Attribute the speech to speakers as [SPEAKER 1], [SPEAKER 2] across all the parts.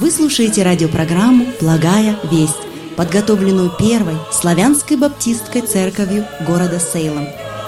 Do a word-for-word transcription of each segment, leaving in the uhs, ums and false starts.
[SPEAKER 1] Вы слушаете радиопрограмму «Благая весть», подготовленную первой славянской баптистской церковью города Сейлом.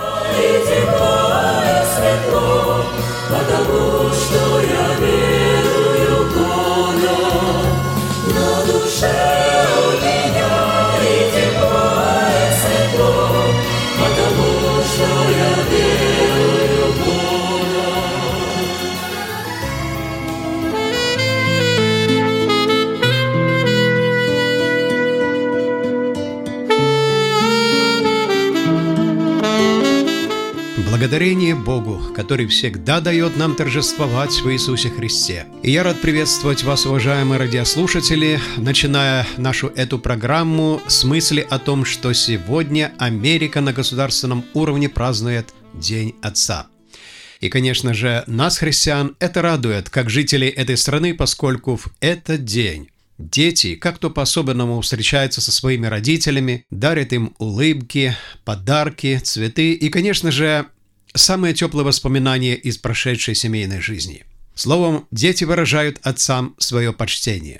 [SPEAKER 2] Благодарение Богу, который всегда дает нам торжествовать в Иисусе Христе. И я рад приветствовать вас, уважаемые радиослушатели, начиная нашу эту программу с мысли о том, что сегодня Америка на государственном уровне празднует День Отца. И, конечно же, нас, христиан, это радует, как жителей этой страны, поскольку в этот день дети как-то по-особенному встречаются со своими родителями, дарят им улыбки, подарки, цветы и, конечно же, самые теплые воспоминания из прошедшей семейной жизни. Словом, дети выражают отцам свое почтение.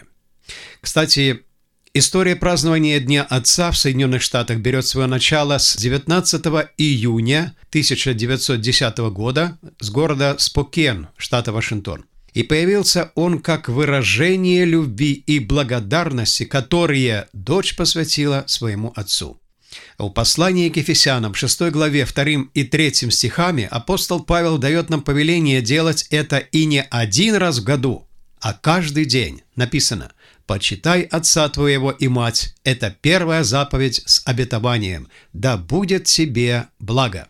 [SPEAKER 2] Кстати, история празднования Дня Отца в Соединенных Штатах берет свое начало с девятнадцатого июня тысяча девятьсот десятого года с города Спокен, штата Вашингтон. И появился он как выражение любви и благодарности, которые дочь посвятила своему отцу. В послании к Ефесянам, шестой главе, вторым и третьим стихами, апостол Павел дает нам повеление делать это и не один раз в году, а каждый день. Написано: «Почитай отца твоего и мать». Это первая заповедь с обетованием: «Да будет тебе благо».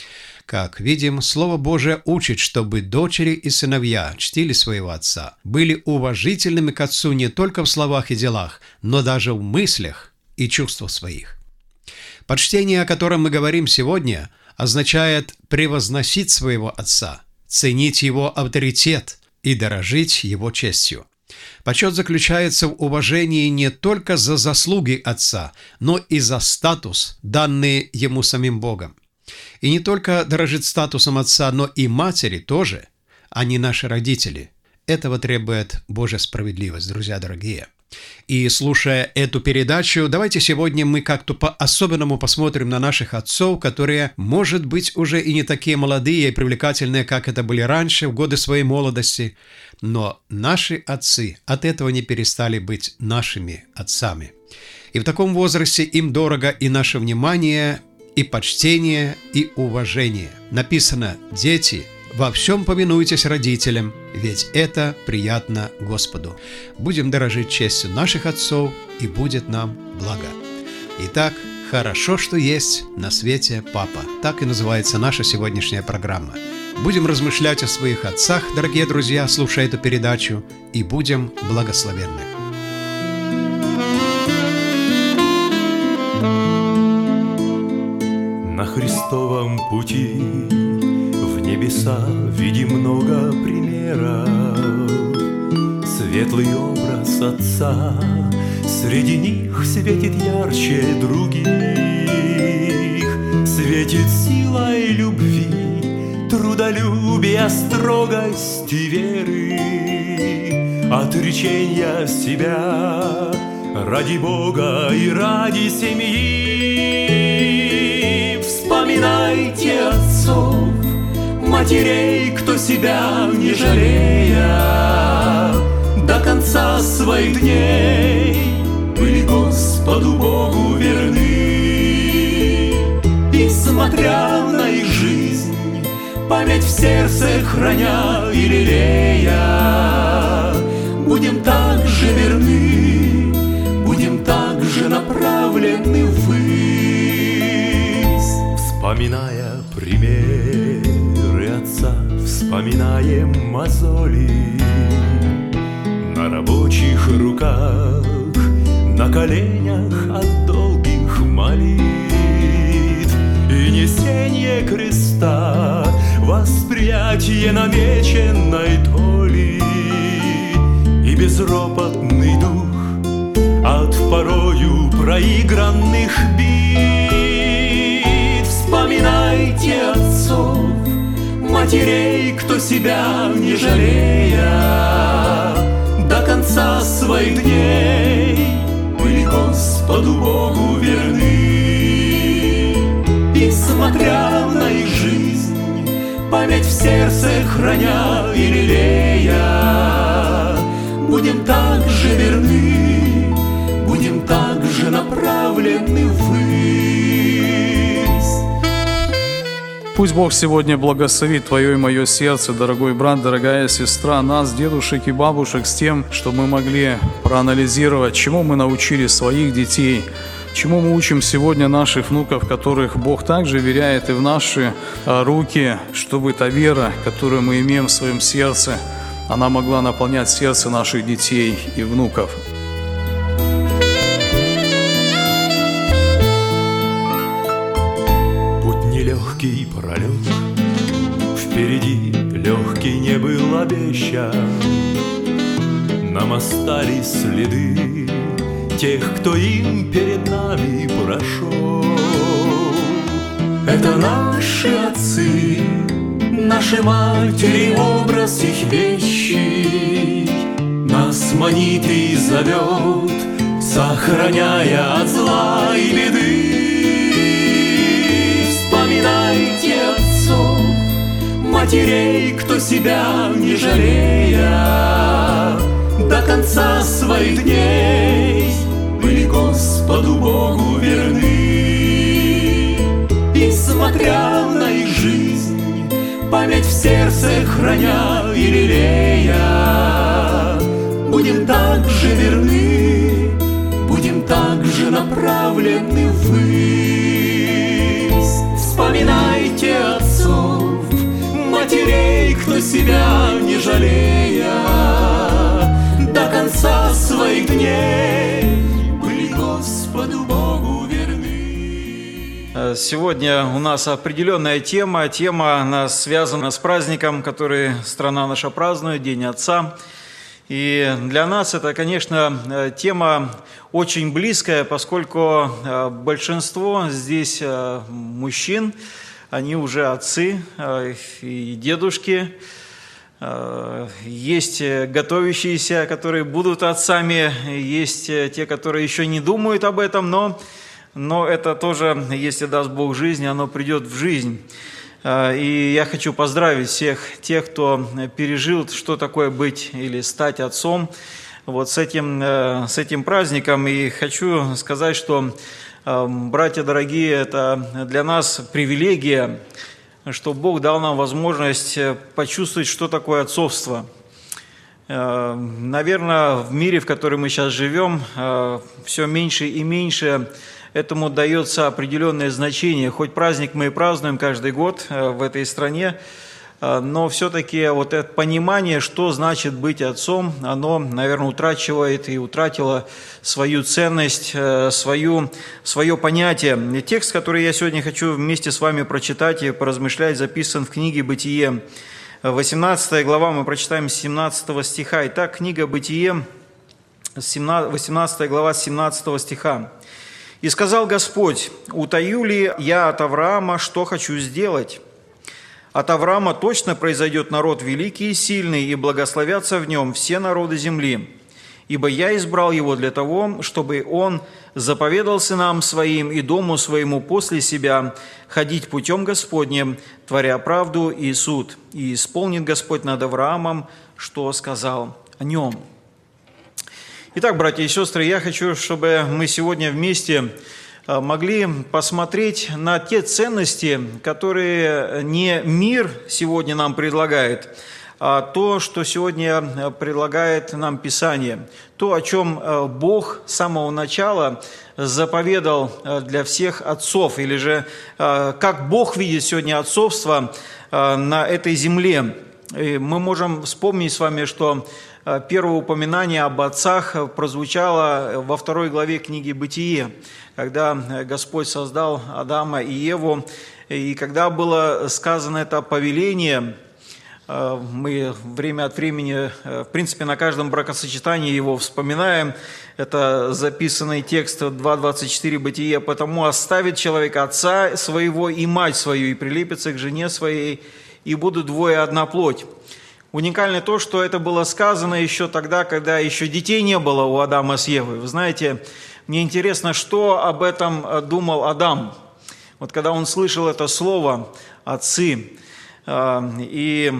[SPEAKER 2] Как видим, Слово Божие учит, чтобы дочери и сыновья чтили своего отца, были уважительными к отцу не только в словах и делах, но даже в мыслях и чувствах своих. Почтение, о котором мы говорим сегодня, означает превозносить своего отца, ценить его авторитет и дорожить его честью. Почет заключается в уважении не только за заслуги отца, но и за статус, данный ему самим Богом. И не только дорожит статусом отца, но и матери тоже, они наши родители. Этого требует Божья справедливость, друзья дорогие. И слушая эту передачу, давайте сегодня мы как-то по-особенному посмотрим на наших отцов, которые, может быть, уже и не такие молодые и привлекательные, как это были раньше, в годы своей молодости, но наши отцы от этого не перестали быть нашими отцами. И в таком возрасте им дорого и наше внимание, и почтение, и уважение. Написано: «Дети, во всем повинуйтесь родителям, ведь это приятно Господу». Будем дорожить честью наших отцов, и будет нам благо. Итак, хорошо, что есть на свете папа. Так и называется наша сегодняшняя программа. Будем размышлять о своих отцах, дорогие друзья, слушая эту передачу, и будем благословенны.
[SPEAKER 3] На Христовом пути в небеса видим много примеров. Светлый образ Отца среди них светит ярче других. Светит силой любви, трудолюбия, строгости веры, отречения себя ради Бога и ради семьи. Вспоминайте отцов, матерей, кто себя не жалея, до конца своих дней были Господу Богу верны. И смотря на их жизнь, память в сердце храня и лелея, будем так же верны, будем так же направлены ввысь. Вспоминая примеры отца, вспоминаем мозоли на рабочих руках, на коленях от долгих молитв и несение креста, восприятие намеченной доли и безропотный дух от порою проигранных бит. Вспоминайте отцов, матерей, кто себя не жалея, до конца своих своих дней были Господу Богу верны. И смотря на их жизнь, память в сердце храня и лелея, будем так же верны, будем так же направлены ввысь.
[SPEAKER 4] Пусть Бог сегодня благословит твое и мое сердце, дорогой брат, дорогая сестра, нас, дедушек и бабушек, с тем, чтобы мы могли проанализировать, чему мы научили своих детей, чему мы учим сегодня наших внуков, которых Бог также веряет и в наши руки, чтобы та вера, которую мы имеем в своем сердце, она могла наполнять сердце наших детей и внуков.
[SPEAKER 3] Путь нелегкий пролег, впереди легкий не был обещан. Нам остались следы тех, кто им перед нами прошел. Это наши отцы, наши матери, образ их вещи, нас манит и зовет, сохраняя от зла и беды. Вспоминайте отцов, матерей, кто себя не жалея, до конца своих дней были Господу Богу верны. И смотря на их жизнь, память в сердце храня и лелея, будем так же верны, будем так же направлены ввысь. Вспоминайте отцов, матерей, кто себя не жалея, до конца своих дней были Господу Богу верны.
[SPEAKER 5] Сегодня у нас определенная тема. Тема она связана с праздником, который страна наша празднует, День Отца. И для нас это, конечно, тема очень близкая, поскольку большинство здесь мужчин, они уже отцы и дедушки. Есть готовящиеся, которые будут отцами, есть те, которые еще не думают об этом, но, но это тоже, если даст Бог жизни, оно придет в жизнь. И я хочу поздравить всех тех, кто пережил, что такое быть или стать отцом, вот с этим, с этим праздником. И хочу сказать, что, братья дорогие, это для нас привилегия, что Бог дал нам возможность почувствовать, что такое отцовство. Наверное, в мире, в котором мы сейчас живем, все меньше и меньше этому дается определенное значение. Хоть праздник мы и празднуем каждый год в этой стране, но все-таки вот это понимание, что значит быть отцом, оно, наверное, утрачивает и утратило свою ценность, свою, свое понятие. Текст, который я сегодня хочу вместе с вами прочитать и поразмышлять, записан в книге «Бытие». восемнадцатая глава, мы прочитаем с семнадцатого стиха. Итак, книга «Бытие», восемнадцатая глава, с семнадцатого стиха. «И сказал Господь: утаю ли я от Авраама, что хочу сделать? От Авраама точно произойдет народ великий и сильный, и благословятся в нем все народы земли. Ибо я избрал его для того, чтобы он заповедал сынам своим и дому своему после себя ходить путем Господним, творя правду и суд. И исполнит Господь над Авраамом, что сказал о нем». Итак, братья и сестры, я хочу, чтобы мы сегодня вместе могли посмотреть на те ценности, которые не мир сегодня нам предлагает, а то, что сегодня предлагает нам Писание. То, о чем Бог с самого начала заповедал для всех отцов, или же как Бог видит сегодня отцовство на этой земле. И мы можем вспомнить с вами, что первое упоминание об отцах прозвучало во второй главе книги «Бытие», когда Господь создал Адама и Еву, и когда было сказано это повеление, мы время от времени, в принципе, на каждом бракосочетании его вспоминаем, это записанный текст два двадцать четыре «Бытие», «Потому оставит человек отца своего и мать свою, и прилепится к жене своей, и будут двое одна плоть». Уникально то, что это было сказано еще тогда, когда еще детей не было у Адама с Евой. Вы знаете, мне интересно, что об этом думал Адам. Вот когда он слышал это слово «отцы», и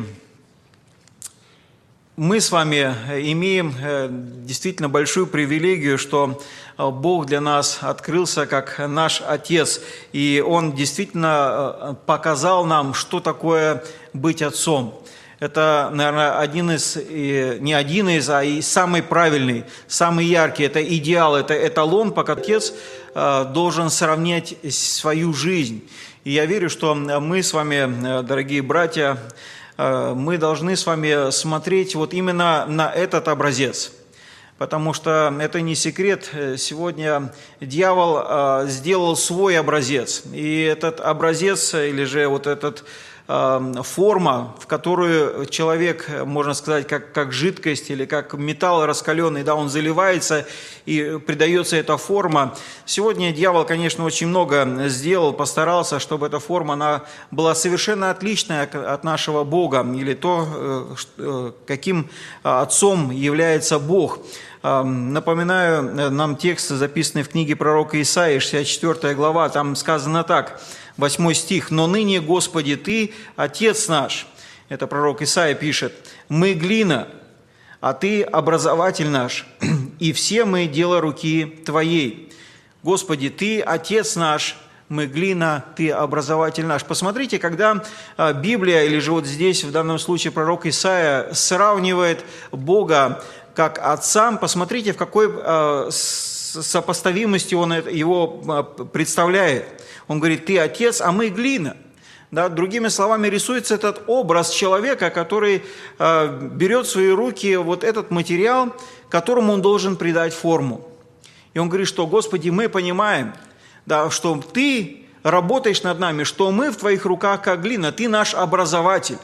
[SPEAKER 5] мы с вами имеем действительно большую привилегию, что Бог для нас открылся как наш Отец, и Он действительно показал нам, что такое быть отцом. Это, наверное, один из, не один из, а и самый правильный, самый яркий. Это идеал, это эталон, пока отец должен сравнять свою жизнь. И я верю, что мы с вами, дорогие братья, мы должны с вами смотреть вот именно на этот образец. Потому что это не секрет, сегодня дьявол сделал свой образец. И этот образец, или же вот этот форма, в которую человек, можно сказать, как, как жидкость или как металл раскаленный, да, он заливается и придается эта форма. Сегодня дьявол, конечно, очень много сделал, постарался, чтобы эта форма она была совершенно отличная от нашего Бога, или то, каким отцом является Бог. Напоминаю нам текст, записанный в книге пророка Исаии, шестьдесят четвёртая глава, там сказано так, восьмой стих. «Но ныне, Господи, Ты, Отец наш». Это пророк Исаия пишет. «Мы глина, а Ты образователь наш, и все мы дело руки Твоей. Господи, Ты, Отец наш, мы глина, Ты образователь наш». Посмотрите, когда Библия, или же вот здесь, в данном случае пророк Исаия, сравнивает Бога как Отцам, посмотрите, в какой сопоставимости он его представляет. Он говорит, ты Отец, а мы глина. Да, другими словами, рисуется этот образ человека, который э, берет в свои руки вот этот материал, которому он должен придать форму. И он говорит, что, Господи, мы понимаем, да, что Ты работаешь над нами, что мы в Твоих руках как глина, Ты наш образователь.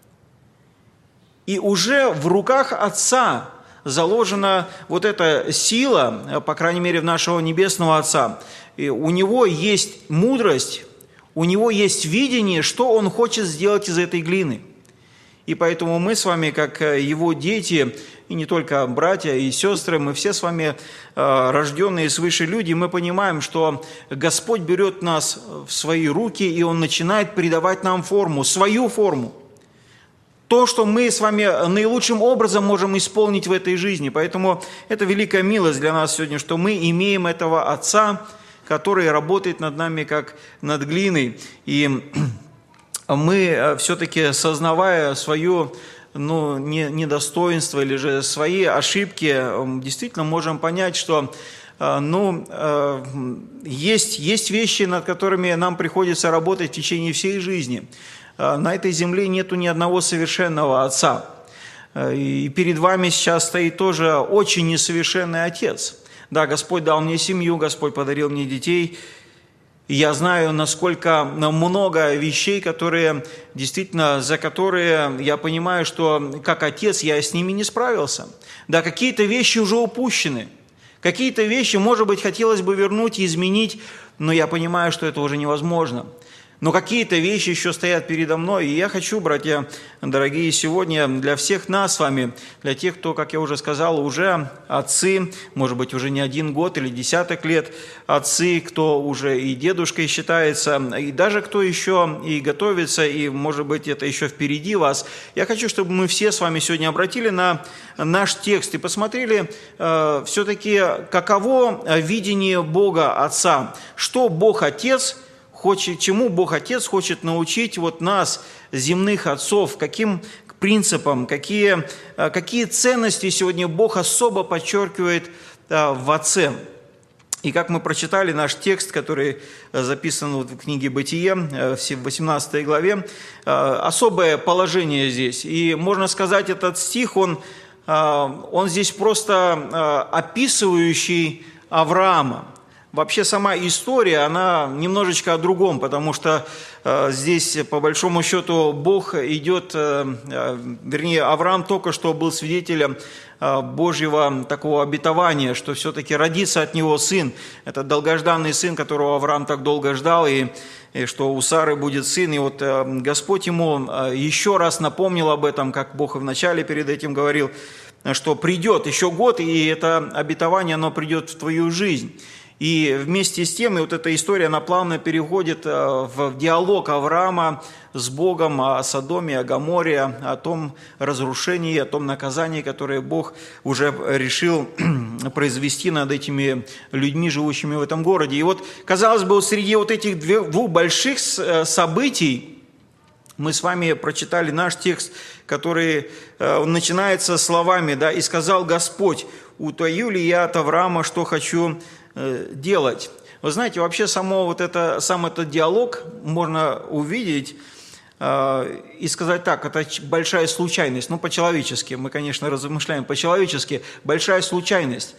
[SPEAKER 5] И уже в руках Отца заложена вот эта сила, по крайней мере, в нашего Небесного Отца. И у Него есть мудрость, у Него есть видение, что Он хочет сделать из этой глины. И поэтому мы с вами, как Его дети, и не только братья и сестры, мы все с вами рожденные свыше люди, мы понимаем, что Господь берет нас в свои руки, и Он начинает придавать нам форму, свою форму. То, что мы с вами наилучшим образом можем исполнить в этой жизни. Поэтому это великая милость для нас сегодня, что мы имеем этого Отца, который работает над нами как над глиной. И мы все-таки, сознавая свое ну, недостоинство или же свои ошибки, действительно можем понять, что ну, есть, есть вещи, над которыми нам приходится работать в течение всей жизни. На этой земле нету ни одного совершенного отца. И перед вами сейчас стоит тоже очень несовершенный отец. Да, Господь дал мне семью, Господь подарил мне детей. И я знаю, насколько много вещей, которые действительно, за которые я понимаю, что как отец я с ними не справился. Да, какие-то вещи уже упущены. Какие-то вещи, может быть, хотелось бы вернуть и изменить, но я понимаю, что это уже невозможно. Но какие-то вещи еще стоят передо мной, и я хочу, братья дорогие, сегодня для всех нас с вами, для тех, кто, как я уже сказал, уже отцы, может быть, уже не один год или десяток лет отцы, кто уже и дедушкой считается, и даже кто еще и готовится, и, может быть, это еще впереди вас. Я хочу, чтобы мы все с вами сегодня обратили на наш текст и посмотрели э, все-таки, каково видение Бога Отца, что Бог Отец хочет, чему Бог Отец хочет научить вот нас, земных отцов, каким принципам, какие, какие ценности сегодня Бог особо подчеркивает в Отце. И как мы прочитали наш текст, который записан в книге «Бытие», в восемнадцатой главе, особое положение здесь. И можно сказать, этот стих, он, он здесь просто описывающий Авраама. вообще сама история, она немножечко о другом, потому что э, здесь, по большому счету, Бог идет, э, э, вернее, Авраам только что был свидетелем э, Божьего такого обетования, что все-таки родится от него сын. Это долгожданный сын, которого Авраам так долго ждал, и, и что у Сары будет сын. И вот э, Господь ему э, еще раз напомнил об этом, как Бог и вначале перед этим говорил, что придет еще год, и это обетование, оно придет в твою жизнь. И вместе с тем, и вот эта история, она плавно переходит в диалог Авраама с Богом о Содоме, о Гоморе, о том разрушении, о том наказании, которое Бог уже решил произвести над этими людьми, живущими в этом городе. И вот, казалось бы, вот среди вот этих двух больших событий мы с вами прочитали наш текст, который начинается словами, да, «И сказал Господь, утаю ли я от Авраама, что хочу делать». Вы знаете, вообще само вот это, сам этот диалог можно увидеть э, и сказать так, это большая случайность, ну, по-человечески, мы, конечно, размышляем по-человечески, большая случайность.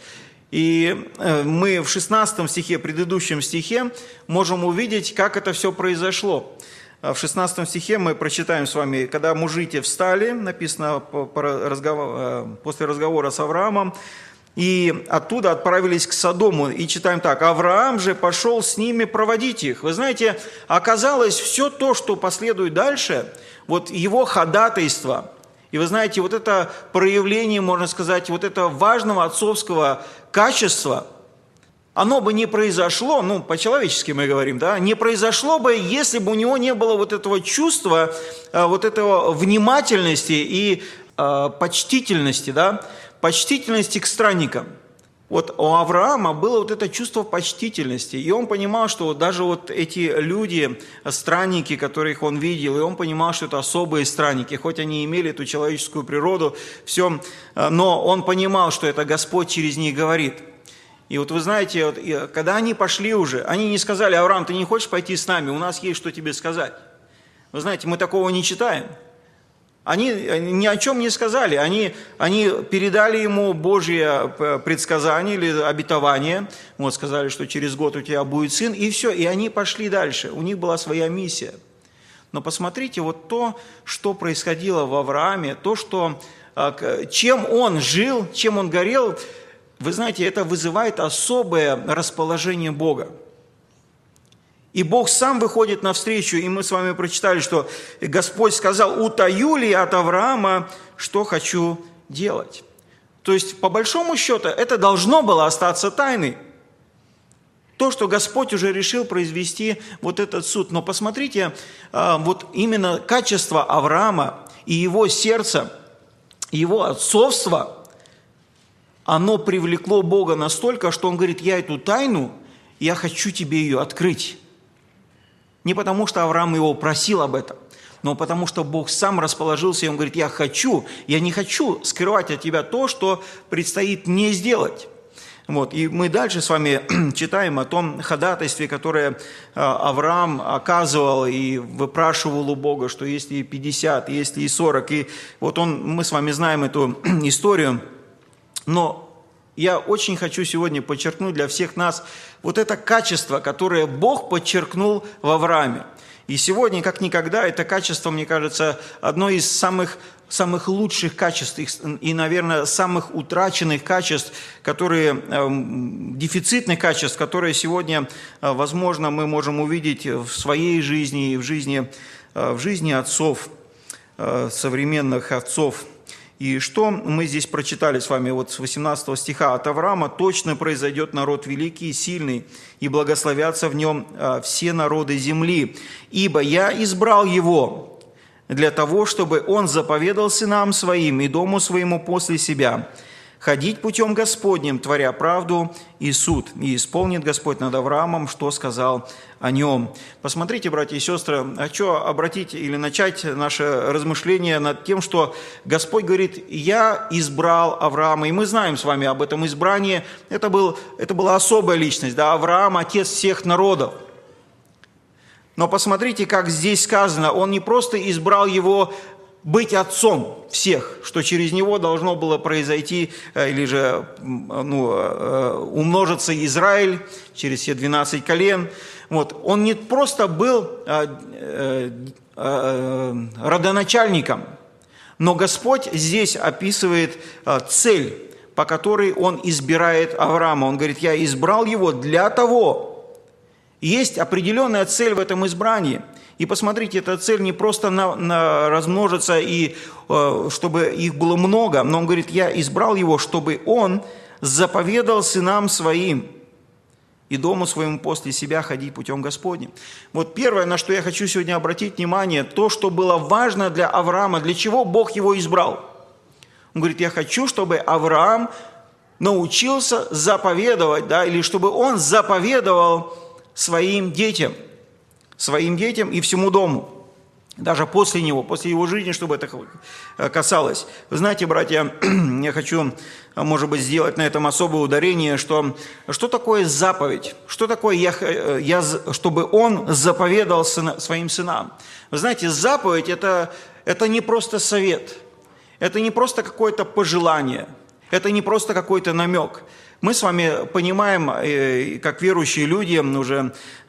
[SPEAKER 5] И э, мы в шестнадцатом стихе, предыдущем стихе, можем увидеть, как это все произошло. В шестнадцатом стихе мы прочитаем с вами, когда мужи те встали, написано по, по разговор, после разговора с Авраамом, и оттуда отправились к Содому. И читаем так. «Авраам же пошел с ними проводить их». Вы знаете, оказалось, все то, что последует дальше, вот его ходатайство, и вы знаете, вот это проявление, можно сказать, вот этого важного отцовского качества, оно бы не произошло, ну, по-человечески мы говорим, да, не произошло бы, если бы у него не было вот этого чувства, вот этого внимательности и э, почтительности, да, почтительности к странникам. Вот у Авраама было вот это чувство почтительности, и он понимал, что даже вот эти люди, странники, которых он видел, и он понимал, что это особые странники, хоть они имели эту человеческую природу, все, но он понимал, что это Господь через них говорит. И вот вы знаете, вот, когда они пошли уже, они не сказали: «Авраам, ты не хочешь пойти с нами? У нас есть что тебе сказать». Вы знаете, мы такого не читаем. Они ни о чем не сказали, они, они передали ему Божье предсказание или обетование, вот, сказали, что через год у тебя будет сын, и все, и они пошли дальше, у них была своя миссия. Но посмотрите, вот то, что происходило в Аврааме, то, что, чем он жил, чем он горел, вы знаете, это вызывает особое расположение Бога. И Бог сам выходит навстречу, и мы с вами прочитали, что Господь сказал: «Утаю ли от Авраама, что хочу делать». То есть, по большому счету, это должно было остаться тайной. То, что Господь уже решил произвести вот этот суд. Но посмотрите, вот именно качество Авраама и его сердце, его отцовство, оно привлекло Бога настолько, что Он говорит: «Я эту тайну, я хочу тебе ее открыть». Не потому, что Авраам его просил об этом, но потому, что Бог сам расположился, и Он говорит: «Я хочу, я не хочу скрывать от тебя то, что предстоит мне сделать». Вот. И мы дальше с вами читаем о том ходатайстве, которое Авраам оказывал и выпрашивал у Бога, что если и пятьдесят, если и сорок. И вот он, мы с вами знаем эту историю, но я очень хочу сегодня подчеркнуть для всех нас вот это качество, которое Бог подчеркнул в Аврааме. И сегодня, как никогда, это качество, мне кажется, одно из самых, самых лучших качеств и, наверное, самых утраченных качеств, которые, дефицитных качеств, которые сегодня, возможно, мы можем увидеть в своей жизни и в жизни, в жизни отцов, современных отцов. И что мы здесь прочитали с вами вот с восемнадцатого стиха. «От Авраама точно произойдет народ великий и сильный, и благословятся в нем все народы земли. Ибо я избрал его для того, чтобы он заповедал сынам своим и дому своему после себя ходить путем Господним, творя правду и суд. И исполнит Господь над Авраамом, что сказал о нем». Посмотрите, братья и сестры, хочу обратить или начать наше размышление над тем, что Господь говорит: «Я избрал Авраама». И мы знаем с вами об этом избрании. Это, был, это была особая личность, да, Авраам – отец всех народов. Но посмотрите, как здесь сказано, он не просто избрал его быть отцом всех, что через него должно было произойти, или же ну, умножиться Израиль через все двенадцать колен. Вот. Он не просто был родоначальником, но Господь здесь описывает цель, по которой Он избирает Авраама. Он говорит, я избрал его для того. Есть определенная цель в этом избрании. И посмотрите, эта цель не просто на, на размножиться, и э, чтобы их было много, но Он говорит, я избрал его, чтобы он заповедал сынам своим и дому своему после себя ходить путем Господним. Вот первое, на что я хочу сегодня обратить внимание, то, что было важно для Авраама, для чего Бог его избрал. Он говорит, я хочу, чтобы Авраам научился заповедовать, да, или чтобы он заповедовал своим детям, своим детям и всему дому. Даже после него, после его жизни, чтобы это касалось. Вы знаете, братья, я хочу, может быть, сделать на этом особое ударение, что, что такое заповедь? Что такое, я, я, чтобы он заповедал сына, своим сынам? Вы знаете, заповедь это, – это не просто совет, это не просто какое-то пожелание, это не просто какой-то намек. Мы с вами понимаем, как верующие люди, уже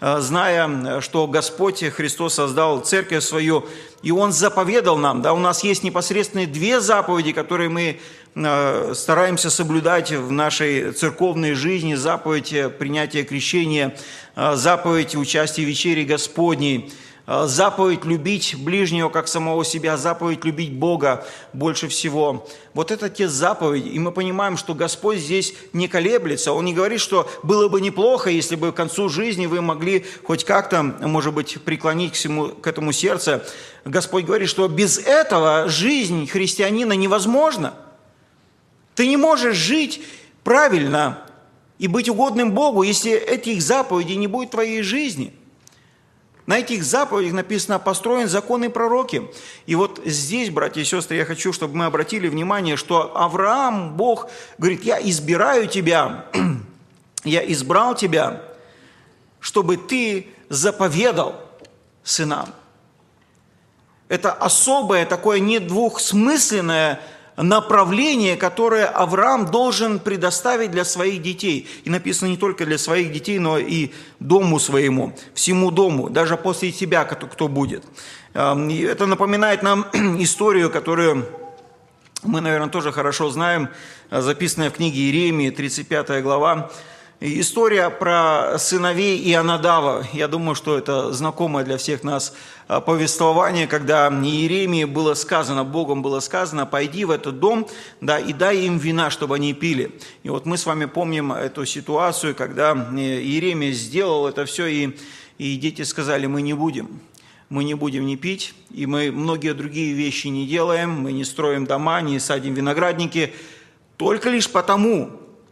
[SPEAKER 5] зная, что Господь Христос создал церковь свою, и Он заповедал нам, да, у нас есть непосредственно две заповеди, которые мы стараемся соблюдать в нашей церковной жизни: заповедь принятия крещения, заповедь участия в вечере Господней, заповедь любить ближнего как самого себя, заповедь любить Бога больше всего. Вот это те заповеди. И мы понимаем, что Господь здесь не колеблется. Он не говорит, что было бы неплохо, если бы к концу жизни вы могли хоть как-то, может быть, преклонить к, всему, к этому сердце. Господь говорит, что без этого жизнь христианина невозможна. Ты не можешь жить правильно и быть угодным Богу, если этих заповедей не будет в твоей жизни. На этих заповедях написано построен закон и пророки. И вот здесь, братья и сестры, я хочу, чтобы мы обратили внимание, что Авраам, Бог, говорит, я избираю тебя, я избрал тебя, чтобы ты заповедал сынам. Это особое, такое не двухсмысленное направление, которое Авраам должен предоставить для своих детей. И написано не только для своих детей, но и дому своему, всему дому, даже после тебя, кто, кто будет. Это напоминает нам историю, которую мы, наверное, тоже хорошо знаем, записанная в книге Иеремии, тридцать пятая глава. История про сыновей Ионадава. Я думаю, что это знакомое для всех нас повествование, когда Иеремии было сказано, Богом было сказано, пойди в этот дом, да, и дай им вина, чтобы они пили. И вот мы с вами помним эту ситуацию, когда Иеремия сделал это все, и, и дети сказали, мы не будем. Мы не будем не пить, и мы многие другие вещи не делаем, мы не строим дома, не садим виноградники, только лишь потому,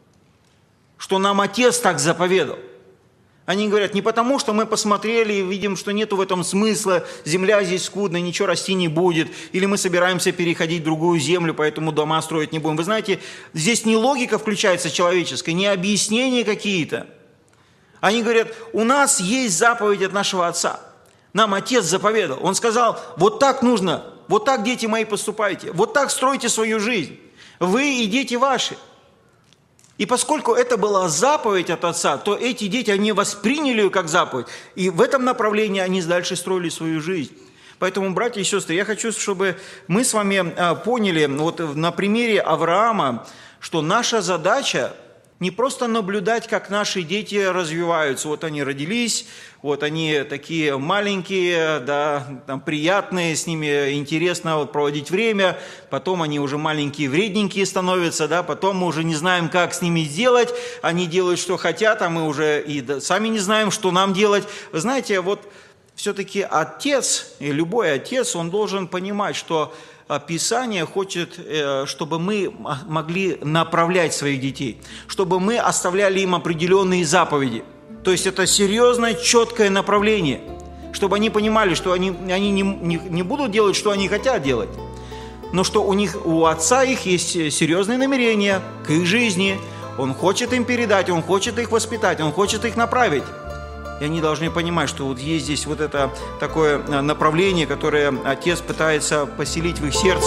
[SPEAKER 5] что нам Отец так заповедал. Они говорят, не потому, что мы посмотрели и видим, что нету в этом смысла, земля здесь скудная, ничего расти не будет, или мы собираемся переходить в другую землю, поэтому дома строить не будем. Вы знаете, здесь не логика включается человеческая, не объяснения какие-то. Они говорят, у нас есть заповедь от нашего Отца. Нам Отец заповедал. Он сказал, вот так нужно, вот так, дети мои, поступайте, вот так стройте свою жизнь, вы и дети ваши. И поскольку это была заповедь от Отца, то эти дети, они восприняли ее как заповедь. И в этом направлении они дальше строили свою жизнь. Поэтому, братья и сестры, я хочу, чтобы мы с вами поняли вот на примере Авраама, что наша задача не просто наблюдать, как наши дети развиваются. Вот они родились, вот они такие маленькие, да, там, приятные, с ними интересно вот, проводить время, потом они уже маленькие, вредненькие становятся, да, потом мы уже не знаем, как с ними сделать, они делают, что хотят, а мы уже и да, сами не знаем, что нам делать. Вы знаете, вот все-таки отец, и любой отец, он должен понимать, что Писание хочет, чтобы мы могли направлять своих детей, чтобы мы оставляли им определенные заповеди. То есть это серьезное, четкое направление, чтобы они понимали, что они, они не, не, не будут делать, что они хотят делать, но что у них, у отца их есть серьезные намерения к их жизни. Он хочет им передать, он хочет их воспитать, он хочет их направить. И они должны понимать, что вот есть здесь вот это такое направление, которое Отец пытается поселить в их сердце.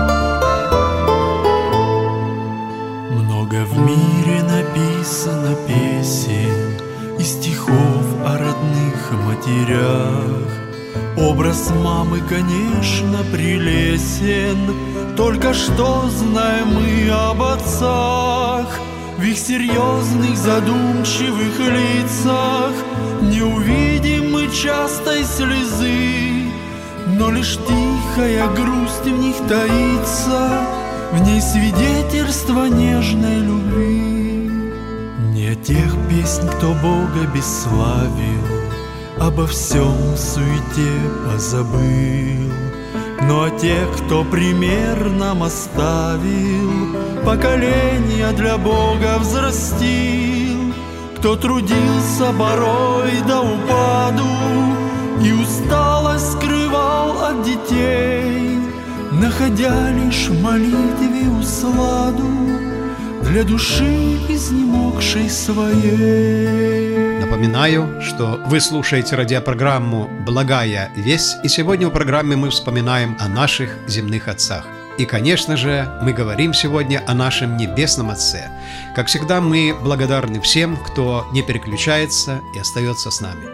[SPEAKER 3] Много в мире написано песен и стихов о родных матерях. Образ мамы, конечно, прелестен, только что знаем мы об отцах. В их серьезных, задумчивых лицах не увидим мы частой слезы, но лишь тихая грусть в них таится, в ней свидетельство нежной любви. Не о тех песнь, кто Бога бесславил, обо всем в суете позабыл, но о тех, кто пример нам оставил, поколения для Бога взрастил, кто трудился порой до упаду и усталость скрывал от детей, находя лишь в молитве усладу для души изнемогшей своей.
[SPEAKER 2] Напоминаю, что вы слушаете радиопрограмму «Благая весть», и сегодня в программе мы вспоминаем о наших земных отцах. И, конечно же, мы говорим сегодня о нашем Небесном Отце. Как всегда, мы благодарны всем, кто не переключается и остается с нами.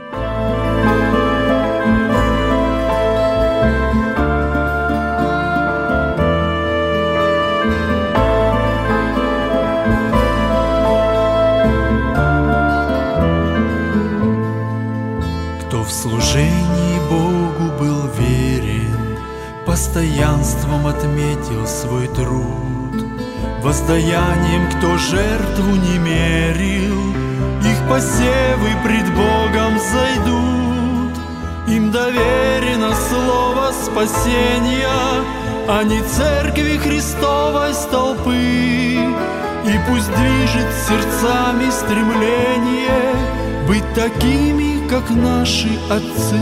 [SPEAKER 3] Кто в служении Богу был верен, постоянством отметил свой труд, воздаянием кто жертву не мерил, их посевы пред Богом зайдут. Им доверено слово спасения, они церкви Христовой столпы, и пусть движет сердцами стремление быть такими, как наши отцы.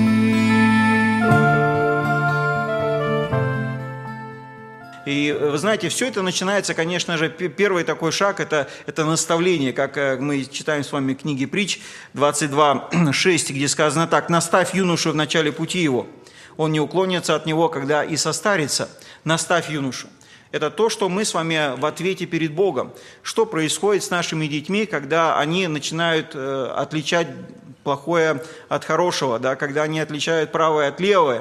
[SPEAKER 5] И вы знаете, все это начинается, конечно же, первый такой шаг это, – это наставление, как мы читаем с вами в книге Притч двадцать два шесть, где сказано так: «Наставь юношу в начале пути его, он не уклонится от него, когда и состарится». Наставь юношу. Это то, что мы с вами в ответе перед Богом. Что происходит с нашими детьми, когда они начинают отличать плохое от хорошего, да, когда они отличают правое от левого.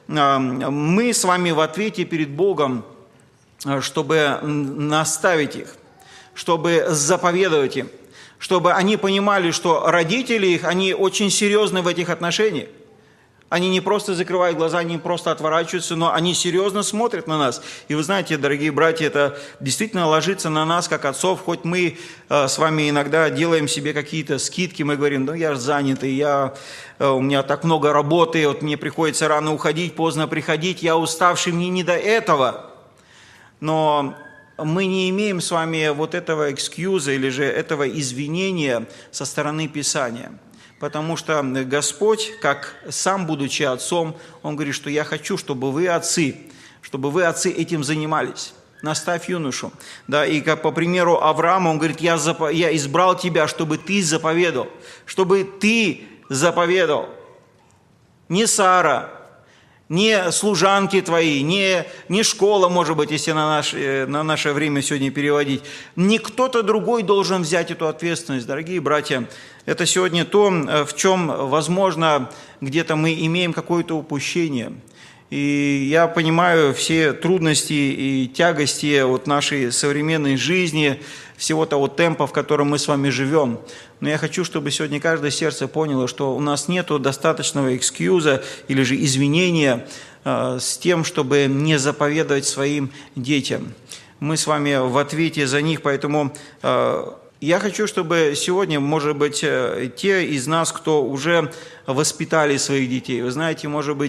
[SPEAKER 5] Мы с вами в ответе перед Богом, чтобы наставить их, чтобы заповедовать им, чтобы они понимали, что родители их, они очень серьезны в этих отношениях. Они не просто закрывают глаза, не просто отворачиваются, но они серьезно смотрят на нас. И вы знаете, дорогие братья, это действительно ложится на нас, как отцов. Хоть мы э, с вами иногда делаем себе какие-то скидки, мы говорим: ну я же занятый, я, э, у меня так много работы, вот мне приходится рано уходить, поздно приходить, я уставший, мне не до этого. Но мы не имеем с вами вот этого экскьюза или же этого извинения со стороны Писания. Потому что Господь, как сам будучи отцом, Он говорит, что я хочу, чтобы вы, отцы, чтобы вы, отцы, этим занимались. Наставь юношу. Да, и как по примеру Авраама, Он говорит, я, запо... я избрал тебя, чтобы ты заповедал, чтобы ты заповедал. Не Сара, не служанки твои, не, не школа, может быть, если на, наш, на наше время сегодня переводить. Не кто-то другой должен взять эту ответственность, дорогие братья. Это сегодня то, в чем, возможно, где-то мы имеем какое-то упущение. И я понимаю все трудности и тягости от нашей современной жизни, всего того темпа, в котором мы с вами живем. Но я хочу, чтобы сегодня каждое сердце поняло, что у нас нет достаточного экскьюза или же извинения э, с тем, чтобы не заповедовать своим детям. Мы с вами в ответе за них, поэтому э, я хочу, чтобы сегодня, может быть, те из нас, кто уже воспитали своих детей, вы знаете, может быть,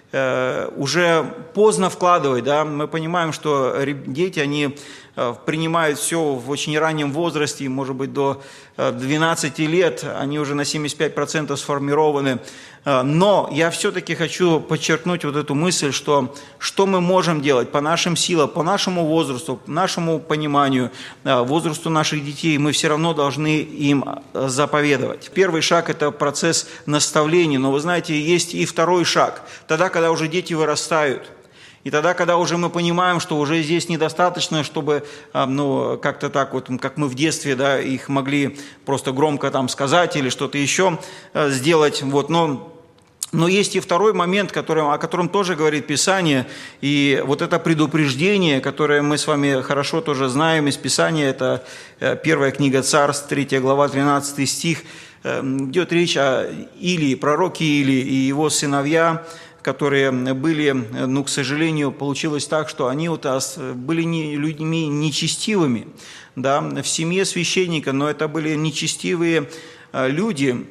[SPEAKER 5] уже поздно вкладывать, да, мы понимаем, что дети, они принимают все в очень раннем возрасте, может быть, до двенадцати лет, они уже на семьдесят пять процентов сформированы. Но я все-таки хочу подчеркнуть вот эту мысль, что что мы можем делать по нашим силам, по нашему возрасту, по нашему пониманию, возрасту наших детей, мы все равно должны им заповедовать. Первый шаг – это процесс наставления, но вы знаете, есть и второй шаг, тогда, когда уже дети вырастают. И тогда, когда уже мы понимаем, что уже здесь недостаточно, чтобы, ну, как-то так вот, как мы в детстве, да, их могли просто громко там сказать или что-то еще сделать, вот, но, но есть и второй момент, который, о котором тоже говорит Писание, и вот это предупреждение, которое мы с вами хорошо тоже знаем из Писания, это первая книга Царств, третья глава, тринадцатый стих, идет речь о Илии, пророке Илии и его сыновья, которые были, ну, к сожалению, получилось так, что они вот были не, людьми нечестивыми, да, в семье священника, но это были нечестивые люди.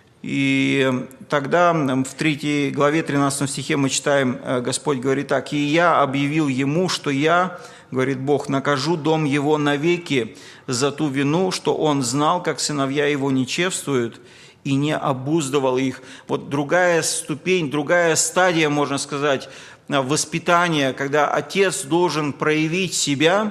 [SPEAKER 5] И тогда в третьей главе, тринадцатом стихе мы читаем, Господь говорит так: «И я объявил ему, что я, говорит Бог, накажу дом его навеки за ту вину, что он знал, как сыновья его не чествуют, и не обуздывал их». Вот другая ступень, другая стадия, можно сказать, воспитания, когда отец должен проявить себя,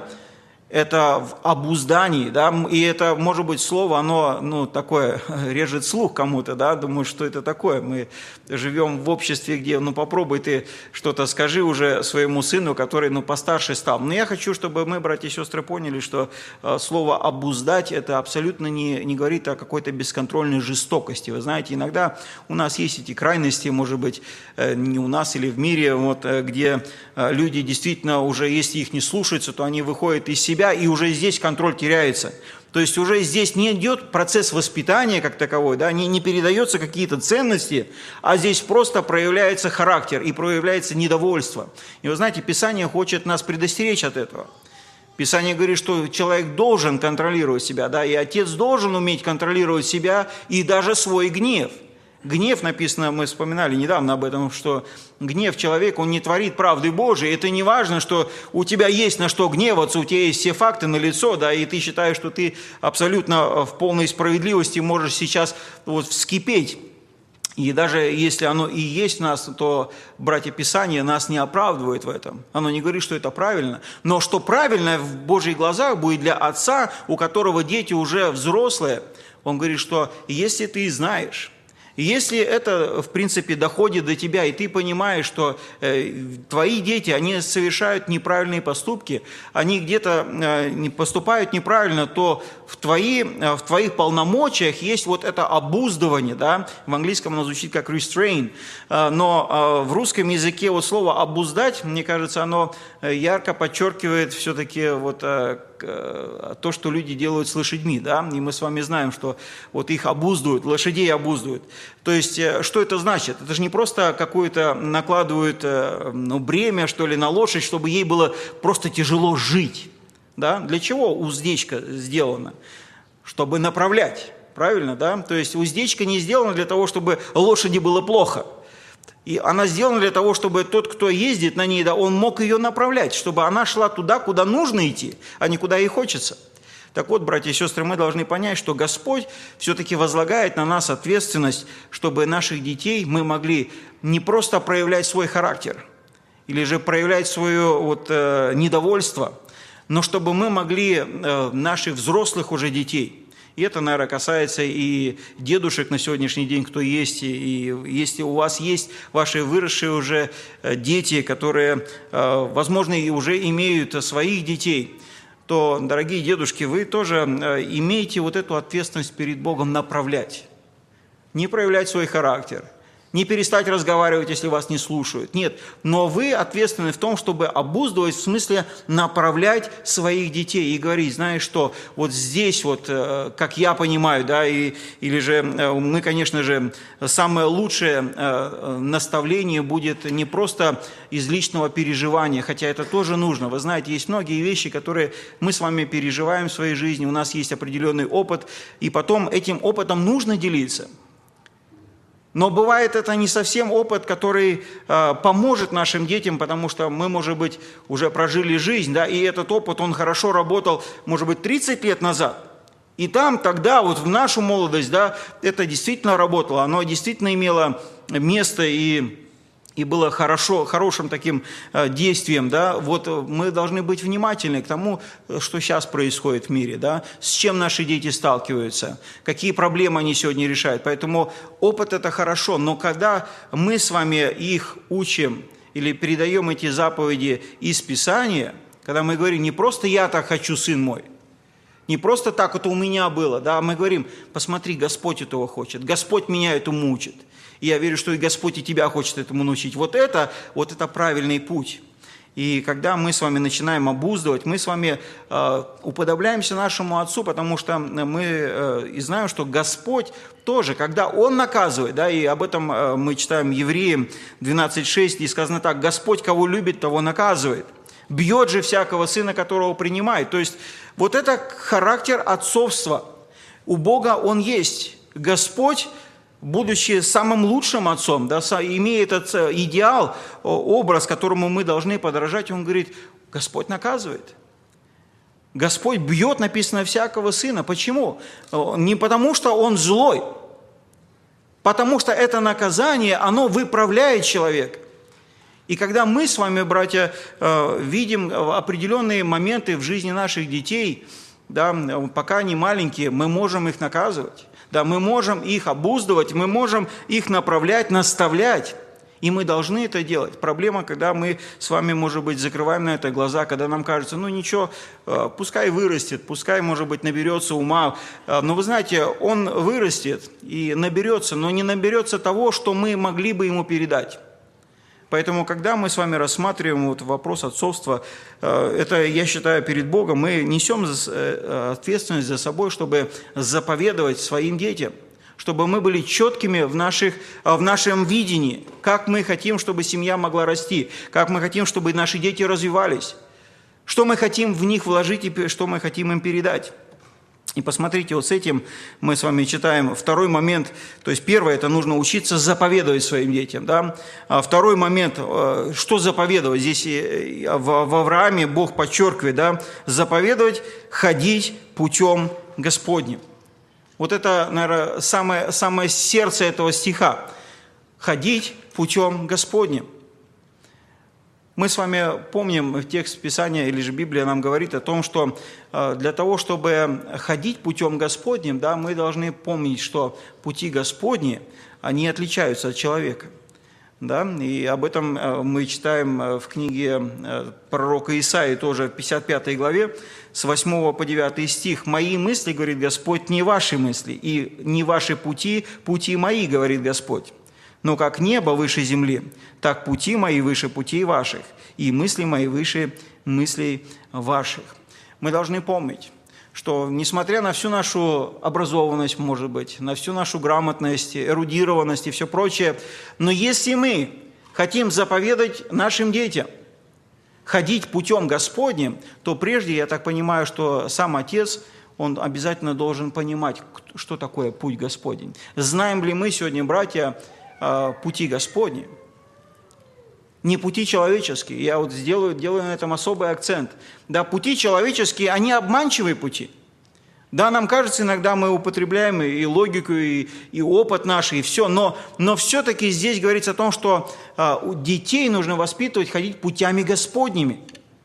[SPEAKER 5] это в обуздании, да, и это, может быть, слово, оно, ну, такое, режет слух кому-то, да, думаю, что это такое. Мы живем в обществе, где, ну, попробуй ты что-то скажи уже своему сыну, который, ну, постарше стал. Но я хочу, чтобы мы, братья и сестры, поняли, что слово «обуздать» это абсолютно не, не говорит о какой-то бесконтрольной жестокости. Вы знаете, иногда у нас есть эти крайности, может быть, не у нас или в мире, вот, где люди действительно уже, если их не слушаются, то они выходят из себя, и уже здесь контроль теряется. То есть уже здесь не идет процесс воспитания как таковой, да, не, не передаются какие-то ценности, а здесь просто проявляется характер и проявляется недовольство. И вы знаете, Писание хочет нас предостеречь от этого. Писание говорит, что человек должен контролировать себя, да, и отец должен уметь контролировать себя и даже свой гнев. Гнев, написано, мы вспоминали недавно об этом, что гнев человека, он не творит правды Божией. Это не важно, что у тебя есть на что гневаться, у тебя есть все факты налицо, да, и ты считаешь, что ты абсолютно в полной справедливости можешь сейчас вот вскипеть. И даже если оно и есть в нас, то, братья, Писание нас не оправдывает в этом. Оно не говорит, что это правильно. Но что правильно в Божьих глазах будет для отца, у которого дети уже взрослые, он говорит, что если ты знаешь, если это, в принципе, доходит до тебя, и ты понимаешь, что э, твои дети, они совершают неправильные поступки, они где-то э, поступают неправильно, то в, твои, э, в твоих полномочиях есть вот это обуздывание, да? В английском оно звучит как restrain, э, но э, в русском языке вот слово «обуздать», мне кажется, оно ярко подчеркивает все-таки вот, э, то, что люди делают с лошадьми, да, и мы с вами знаем, что вот их обуздывают, лошадей обуздывают. То есть, что это значит? Это же не просто какое-то накладывают, ну, бремя, что ли, на лошадь, чтобы ей было просто тяжело жить, да? Для чего уздечка сделана? Чтобы направлять, правильно, да? То есть, уздечка не сделана для того, чтобы лошади было плохо. И она сделана для того, чтобы тот, кто ездит на ней, да, он мог ее направлять, чтобы она шла туда, куда нужно идти, а не куда ей хочется. Так вот, братья и сестры, мы должны понять, что Господь все-таки возлагает на нас ответственность, чтобы наших детей мы могли не просто проявлять свой характер, или же проявлять свое вот, э, недовольство, но чтобы мы могли э, наших взрослых уже детей, и это, наверное, касается и дедушек на сегодняшний день, кто есть. И если у вас есть ваши выросшие уже дети, которые, возможно, и уже имеют своих детей, то, дорогие дедушки, вы тоже имеете вот эту ответственность перед Богом направлять. Не проявлять свой характер. Не перестать разговаривать, если вас не слушают. Нет, но вы ответственны в том, чтобы обуздывать, в смысле направлять своих детей и говорить, знаешь что, вот здесь вот, как я понимаю, да, и, или же мы, конечно же, самое лучшее наставление будет не просто из личного переживания, хотя это тоже нужно. Вы знаете, есть многие вещи, которые мы с вами переживаем в своей жизни, у нас есть определенный опыт, и потом этим опытом нужно делиться. Но бывает это не совсем опыт, который э, поможет нашим детям, потому что мы, может быть, уже прожили жизнь, да, и этот опыт, он хорошо работал, может быть, тридцать лет назад. И там тогда, вот в нашу молодость, да, это действительно работало, оно действительно имело место и... и было хорошо, хорошим таким действием, да, вот мы должны быть внимательны к тому, что сейчас происходит в мире, да, с чем наши дети сталкиваются, какие проблемы они сегодня решают. Поэтому опыт – это хорошо, но когда мы с вами их учим или передаем эти заповеди из Писания, когда мы говорим не просто «я так хочу, сын мой», не просто так это у меня было, да, мы говорим «посмотри, Господь этого хочет, Господь меня этому учит». И я верю, что и Господь и тебя хочет этому научить. Вот это, вот это правильный путь. И когда мы с вами начинаем обуздывать, мы с вами э, уподобляемся нашему Отцу, потому что мы э, и знаем, что Господь тоже, когда Он наказывает, да, и об этом э, мы читаем Евреям двенадцать шесть, и сказано так: «Господь, кого любит, того наказывает, бьет же всякого сына, которого принимает». То есть вот это характер отцовства. У Бога Он есть. Господь, будучи самым лучшим отцом, да, имея этот идеал, образ, которому мы должны подражать, Он говорит: Господь наказывает. Господь бьет, написано, всякого сына. Почему? Не потому, что Он злой, потому что это наказание, оно выправляет человека. И когда мы с вами, братья, видим определенные моменты в жизни наших детей, да, пока они маленькие, мы можем их наказывать. Да, мы можем их обуздывать, мы можем их направлять, наставлять, и мы должны это делать. Проблема, когда мы с вами, может быть, закрываем на это глаза, когда нам кажется, ну ничего, пускай вырастет, пускай, может быть, наберется ума. Но вы знаете, он вырастет и наберется, но не наберется того, что мы могли бы ему передать. Поэтому, когда мы с вами рассматриваем вот вопрос отцовства, это, я считаю, перед Богом, мы несем ответственность за собой, чтобы заповедовать своим детям, чтобы мы были четкими в, наших, в нашем видении, как мы хотим, чтобы семья могла расти, как мы хотим, чтобы наши дети развивались, что мы хотим в них вложить и что мы хотим им передать. И посмотрите, вот с этим мы с вами читаем второй момент. То есть первое, это нужно учиться заповедовать своим детям. Да? А второй момент, что заповедовать? Здесь в Аврааме Бог подчеркивает, да? Заповедовать, ходить путем Господним. Вот это, наверное, самое, самое сердце этого стиха. Ходить путем Господним. Мы с вами помним, текст Писания или же Библия нам говорит о том, что для того, чтобы ходить путем Господним, да, мы должны помнить, что пути Господни, они отличаются от человека. Да? И об этом мы читаем в книге пророка Исаии, тоже в пятьдесят пятой главе, с восьмого по девятый стих. «Мои мысли, говорит Господь, не ваши мысли, и не ваши пути, пути мои, говорит Господь. Но как небо выше земли, так пути мои выше путей ваших, и мысли мои выше мыслей ваших». Мы должны помнить, что несмотря на всю нашу образованность, может быть, на всю нашу грамотность, эрудированность и все прочее, но если мы хотим заповедать нашим детям ходить путем Господним, то прежде, я так понимаю, что сам Отец, он обязательно должен понимать, что такое путь Господень. Знаем ли мы сегодня, братья, пути Господни? Не пути человеческие. Я вот сделаю, делаю на этом особый акцент. Да, пути человеческие, они обманчивые пути. Да, нам кажется, иногда мы употребляем и логику, и, и опыт наш, и все, но, но все-таки здесь говорится о том, что а, у детей нужно воспитывать, ходить путями Господними.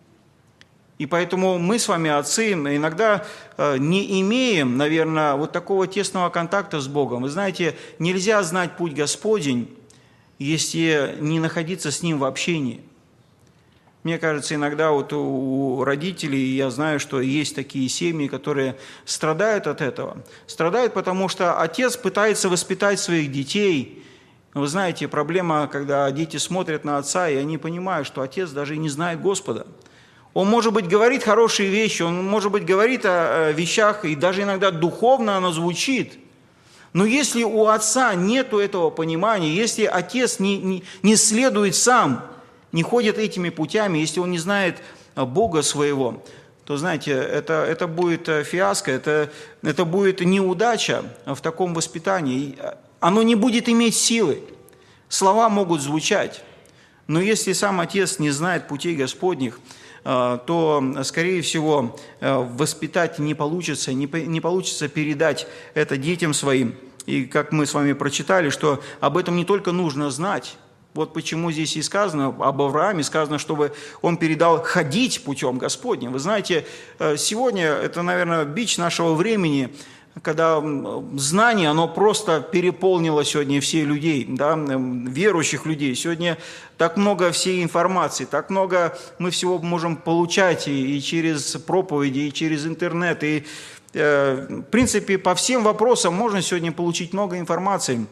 [SPEAKER 5] И поэтому мы с вами, отцы, иногда а, не имеем, наверное, вот такого тесного контакта с Богом. Вы знаете, нельзя знать путь Господень, если не находиться с Ним в общении. Мне кажется, иногда вот у родителей, я знаю, что есть такие семьи, которые страдают от этого. Страдают, потому что отец пытается воспитать своих детей. Вы знаете, проблема, когда дети смотрят на отца, и они понимают, что отец даже и не знает Господа. Он, может быть, говорит хорошие вещи, он, может быть, говорит о вещах, и даже иногда духовно оно звучит. Но если у отца нет этого понимания, если отец не, не, не следует сам, не ходит этими путями, если он не знает Бога своего, то, знаете, это, это будет фиаско, это, это будет неудача в таком воспитании. оно не будет иметь силы. Слова могут звучать, но если сам Отец не знает путей Господних, то, скорее всего, воспитать не получится, не получится передать это детям своим. И как мы с вами прочитали, что об этом не только нужно знать. Вот почему здесь и сказано, об Аврааме сказано, чтобы он передал ходить путем Господним. Вы знаете, сегодня это, наверное, бич нашего времени, когда знание, оно просто переполнило сегодня все людей, да, верующих людей. Сегодня так много всей информации, так много мы всего можем получать и, и через проповеди, и через интернет. И, э, в принципе, по всем вопросам можно сегодня получить много информации.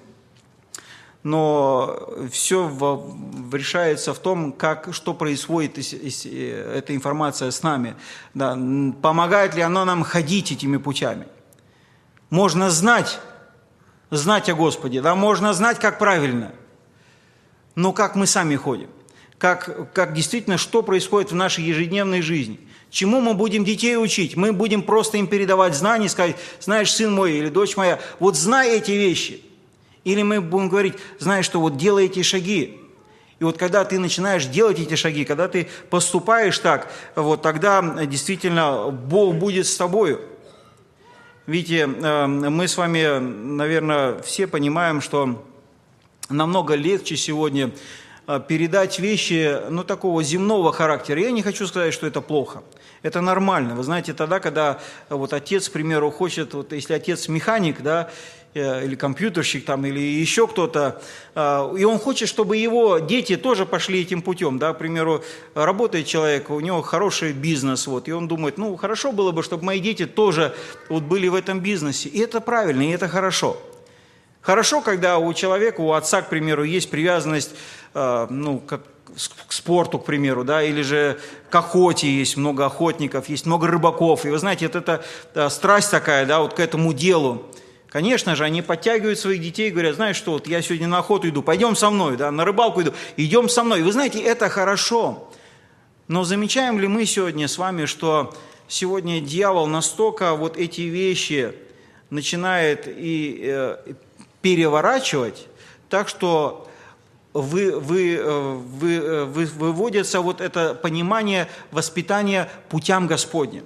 [SPEAKER 5] Но все в, решается в том, как, что происходит из, из, эта информация с нами. Да, помогает ли она нам ходить этими путями. Можно знать, знать о Господе, да, можно знать, как правильно, но как мы сами ходим, как, как действительно, что происходит в нашей ежедневной жизни, чему мы будем детей учить, мы будем просто им передавать знания, сказать, знаешь, сын мой или дочь моя, вот знай эти вещи, или мы будем говорить, знаешь, что вот делай эти шаги, и вот когда ты начинаешь делать эти шаги, когда ты поступаешь так, вот тогда действительно Бог будет с тобою. Видите, мы с вами, наверное, все понимаем, что намного легче сегодня передать вещи, ну, такого земного характера. Я не хочу сказать, что это плохо. Это нормально. Вы знаете, тогда, когда вот отец, к примеру, хочет, вот если отец механик, да, или компьютерщик там, или еще кто-то, и он хочет, чтобы его дети тоже пошли этим путем, да, к примеру, работает человек, у него хороший бизнес, вот, и он думает, ну, хорошо было бы, чтобы мои дети тоже вот были в этом бизнесе, и это правильно, и это хорошо. Хорошо, когда у человека, у отца, к примеру, есть привязанность, ну, как к спорту, к примеру, да, или же к охоте, есть много охотников, есть много рыбаков, и вы знаете, это, это да, страсть такая, да, вот к этому делу. Конечно же, они подтягивают своих детей и говорят, знаешь что, вот я сегодня на охоту иду, пойдем со мной, да, на рыбалку иду, идем со мной. Вы знаете, это хорошо. Но замечаем ли мы сегодня с вами, что сегодня дьявол настолько вот эти вещи начинает и э, переворачивать, так что вы, вы, вы, вы, выводится вот это понимание воспитания путям Господним.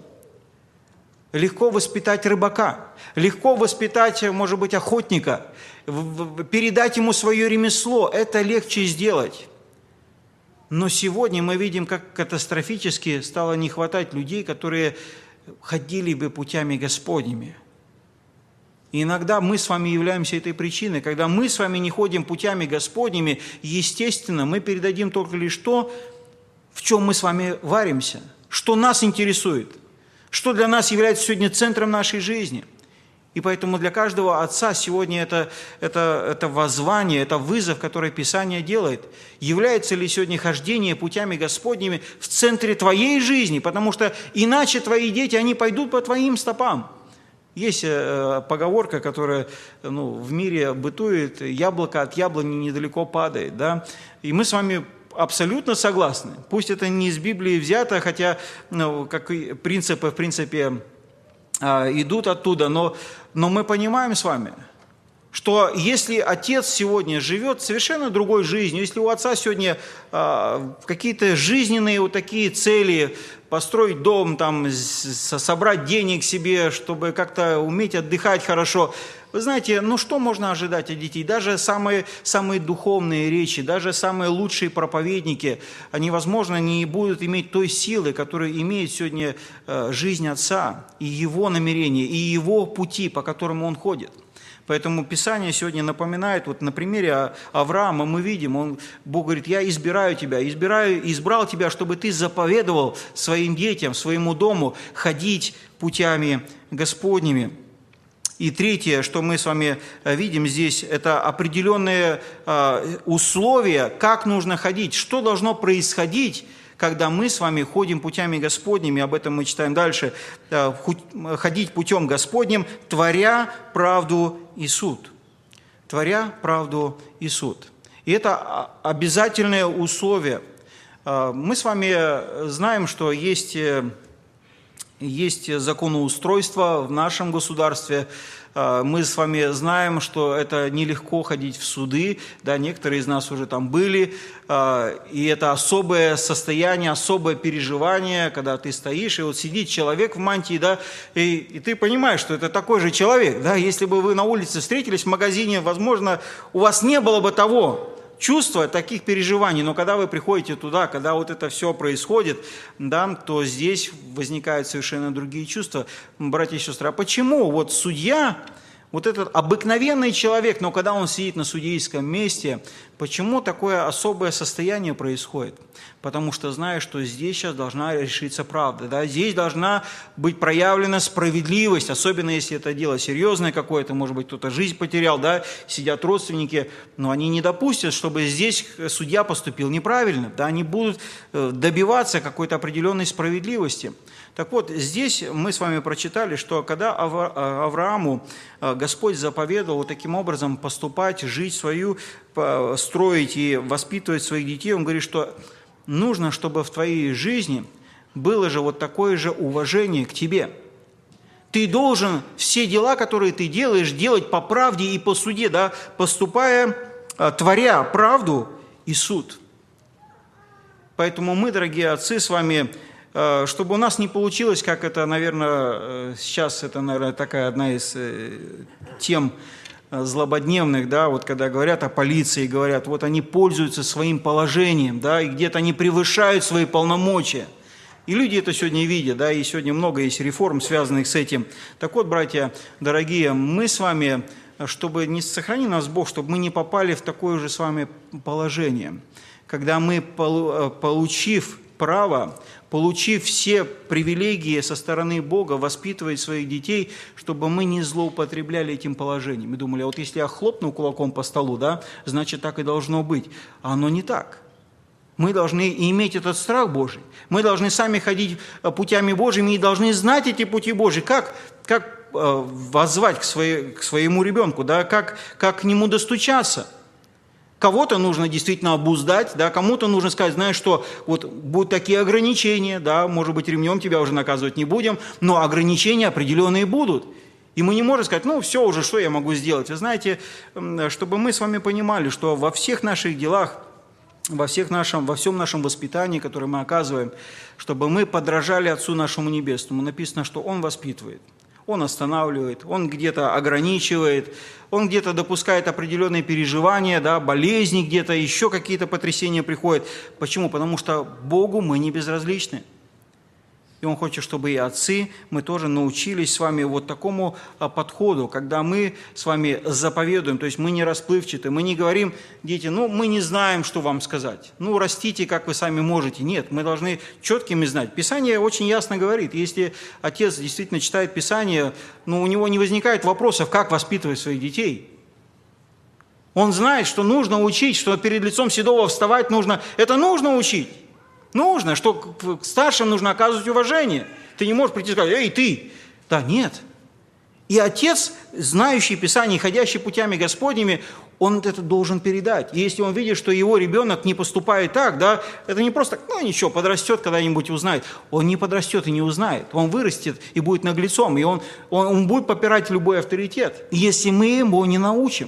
[SPEAKER 5] Легко воспитать рыбака, легко воспитать, может быть, охотника, передать ему свое ремесло, это легче сделать. Но сегодня мы видим, как катастрофически стало не хватать людей, которые ходили бы путями Господними. И иногда мы с вами являемся этой причиной. Когда мы с вами не ходим путями Господними, естественно, мы передадим только лишь то, в чем мы с вами варимся, что нас интересует, что для нас является сегодня центром нашей жизни. И поэтому для каждого отца сегодня это, это, это воззвание, это вызов, который Писание делает. Является ли сегодня хождение путями Господними в центре твоей жизни? Потому что иначе твои дети, они пойдут по твоим стопам. Есть э, поговорка, которая ну, в мире бытует, яблоко от яблони недалеко падает. Да? И мы с вами абсолютно согласны. Пусть это не из Библии взято, хотя ну, как и принципы, в принципе, идут оттуда, но, но мы понимаем с вами, что если отец сегодня живет совершенно другой жизнью, если у отца сегодня а, какие-то жизненные вот такие цели, построить дом, там, собрать денег себе, чтобы как-то уметь отдыхать хорошо, вы знаете, ну что можно ожидать от детей? Даже самые, самые духовные речи, даже самые лучшие проповедники, они, возможно, не будут иметь той силы, которую имеет сегодня жизнь отца, и его намерения, и его пути, по которым он ходит. Поэтому Писание сегодня напоминает, вот на примере Авраама мы видим, он, Бог говорит, я избираю тебя, избираю, избрал тебя, чтобы ты заповедовал своим детям, своему дому ходить путями Господними. И третье, что мы с вами видим здесь, это определенные условия, как нужно ходить, что должно происходить, когда мы с вами ходим путями Господними, об этом мы читаем дальше, ходить путем Господним, творя правду и суд. Творя правду и суд. И это обязательное условие. Мы с вами знаем, что есть... Есть законоустройство в нашем государстве, Мы с вами знаем, что это нелегко ходить в суды, да, некоторые из нас уже там были, и это особое состояние, особое переживание, когда ты стоишь, и вот сидит человек в мантии, да, и, и ты понимаешь, что это такой же человек, да, если бы вы на улице встретились в магазине, возможно, у вас не было бы того чувства, таких переживаний, но когда вы приходите туда, когда вот это все происходит, да, то здесь возникают совершенно другие чувства. Братья и сестры, а почему вот судья, вот этот обыкновенный человек, но когда он сидит на судейском месте, почему такое особое состояние происходит? Потому что знаю, что здесь сейчас должна решиться правда, да? Здесь должна быть проявлена справедливость, особенно если это дело серьезное какое-то, может быть, кто-то жизнь потерял, да? Сидят родственники, но они не допустят, чтобы здесь судья поступил неправильно, да? Они будут добиваться какой-то определенной справедливости. Так вот, здесь мы с вами прочитали, что когда Аврааму Господь заповедовал вот таким образом поступать, жить свою, строить и воспитывать своих детей, Он говорит, что нужно, чтобы в твоей жизни было же вот такое же уважение к тебе. Ты должен все дела, которые ты делаешь, делать по правде и по суде, да, поступая, творя правду и суд. Поэтому мы, дорогие отцы, с вами, чтобы у нас не получилось, как это, наверное, сейчас, это, наверное, такая одна из тем злободневных, да, вот когда говорят о полиции, говорят, вот они пользуются своим положением, да, и где-то они превышают свои полномочия. И люди это сегодня видят, да, и сегодня много есть реформ, связанных с этим. Так вот, братья дорогие, мы с вами, чтобы не сохранил нас Бог, чтобы мы не попали в такое же с вами положение, когда мы, получив право, получив все привилегии со стороны Бога, воспитывать своих детей, чтобы мы не злоупотребляли этим положением. И думали, а вот если я хлопну кулаком по столу, да, значит, так и должно быть. А оно не так. Мы должны иметь этот страх Божий. Мы должны сами ходить путями Божьими и должны знать эти пути Божьи. Как, как воззвать к, своей, к своему ребенку, да, как, как к нему достучаться. Кого-то нужно действительно обуздать, да, кому-то нужно сказать, знаешь что, вот будут такие ограничения, да, может быть, ремнем тебя уже наказывать не будем, но ограничения определенные будут. И мы не можем сказать, ну, все уже, что я могу сделать. Вы знаете, чтобы мы с вами понимали, что во всех наших делах, во, всех нашем, во всем нашем воспитании, которое мы оказываем, чтобы мы подражали Отцу нашему Небесному, написано, что Он воспитывает. Он останавливает, он где-то ограничивает, он где-то допускает определенные переживания, да, болезни где-то, еще какие-то потрясения приходят. Почему? Потому что Богу мы не безразличны. И Он хочет, чтобы и отцы, мы тоже научились с вами вот такому подходу, когда мы с вами заповедуем, то есть мы не расплывчаты, мы не говорим, дети, ну, мы не знаем, что вам сказать, ну, растите, как вы сами можете. Нет, мы должны четкими знать. Писание очень ясно говорит, если отец действительно читает Писание, ну, у него не возникает вопросов, как воспитывать своих детей. Он знает, что нужно учить, что перед лицом седого вставать нужно, это нужно учить. Нужно, что к старшим нужно оказывать уважение. Ты не можешь прийти и сказать, эй, ты. Да, нет. И отец, знающий Писание, ходящий путями Господними, он это должен передать. И если он видит, что его ребенок не поступает так, да, это не просто, ну ничего, подрастет, когда-нибудь узнает. Он не подрастет и не узнает. Он вырастет и будет наглецом, и он, он, он будет попирать любой авторитет, если мы его не научим.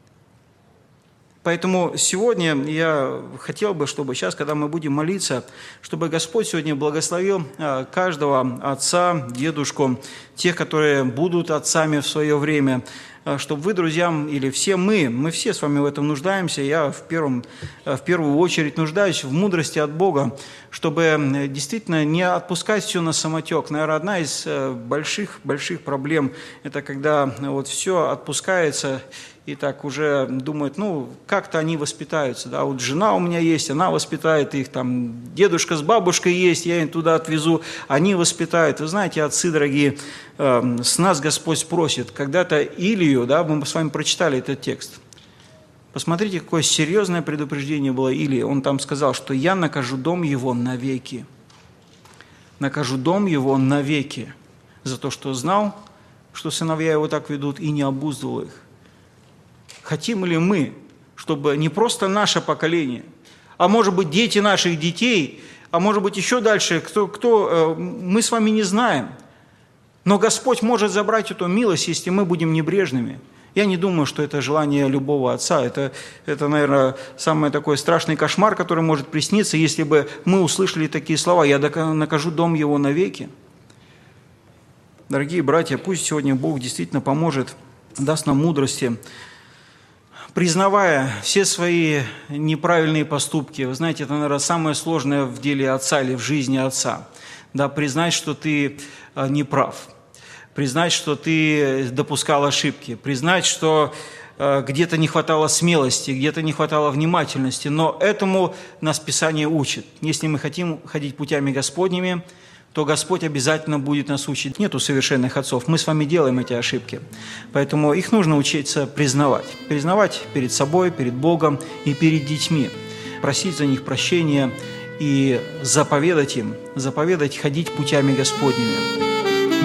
[SPEAKER 5] Поэтому сегодня я хотел бы, чтобы сейчас, когда мы будем молиться, чтобы Господь сегодня благословил каждого отца, дедушку, тех, которые будут отцами в свое время, чтобы вы, друзьям, или все мы, мы все с вами в этом нуждаемся, я в, первом, в первую очередь нуждаюсь в мудрости от Бога, чтобы действительно не отпускать все на самотек. Наверное, одна из больших-больших проблем – это когда вот все отпускается, и так уже думают, ну, как-то они воспитаются, да, вот жена у меня есть, она воспитает их, там, дедушка с бабушкой есть, я им туда отвезу, они воспитают. Вы знаете, отцы дорогие, э, с нас Господь спросит, когда-то Илию, да, мы с вами прочитали этот текст, посмотрите, какое серьезное предупреждение было Илии, он там сказал, что я накажу дом его навеки, накажу дом его навеки, за то, что знал, что сыновья его так ведут, и не обуздывал их. Хотим ли мы, чтобы не просто наше поколение, а может быть дети наших детей, а может быть еще дальше, кто, кто мы с вами не знаем, Но Господь может забрать эту милость, если мы будем небрежными. Я не думаю, что это желание любого отца. Это, это, наверное, самый такой страшный кошмар, который может присниться, если бы мы услышали такие слова: «Я накажу дом его навеки». Дорогие братья, пусть сегодня Бог действительно поможет, даст нам мудрости, признавая все свои неправильные поступки. Вы знаете, это, наверное, самое сложное в деле отца или в жизни отца. Да, признать, что ты не прав. Признать, что ты допускал ошибки, признать, что э, где-то не хватало смелости, где-то не хватало внимательности. Но этому нас Писание учит. Если мы хотим ходить путями Господними, то Господь обязательно будет нас учить. Нету совершенных отцов, мы с вами делаем эти ошибки. Поэтому их нужно учиться признавать. Признавать перед собой, перед Богом и перед детьми. Просить за них прощения и заповедать им, заповедать ходить путями Господними.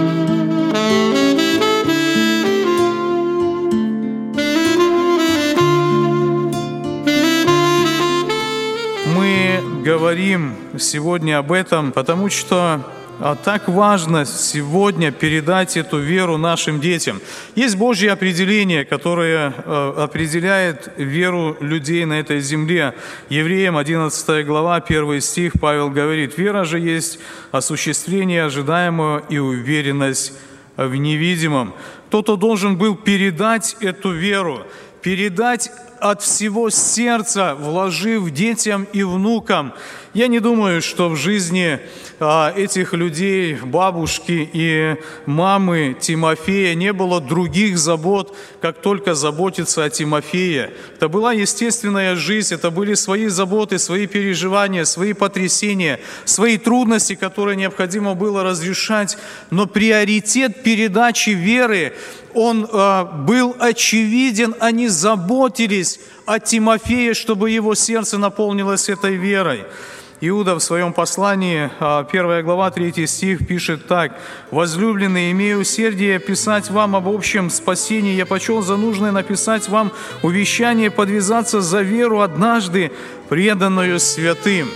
[SPEAKER 4] Мы говорим сегодня об этом, потому что а так важно сегодня передать эту веру нашим детям. Есть Божье определение, которое э, определяет веру людей на этой земле. Евреям одиннадцатая глава, первый стих, Павел говорит: «Вера же есть осуществление ожидаемого и уверенность в невидимом». Кто-то должен был передать эту веру, передать от всего сердца, вложив детям и внукам. Я не думаю, что в жизни а, этих людей, бабушки и мамы Тимофея, не было других забот, как только заботиться о Тимофее. Это была естественная жизнь, это были свои заботы, свои переживания, свои потрясения, свои трудности, которые необходимо было разрешать. Но приоритет передачи веры, он а, был очевиден, они заботились о Тимофее, чтобы его сердце наполнилось этой верой. Иуда в своем послании, первая глава, третий стих, пишет так: «Возлюбленные, имея усердие писать вам об общем спасении, я почел за нужное написать вам увещание подвязаться за веру однажды, преданную святым».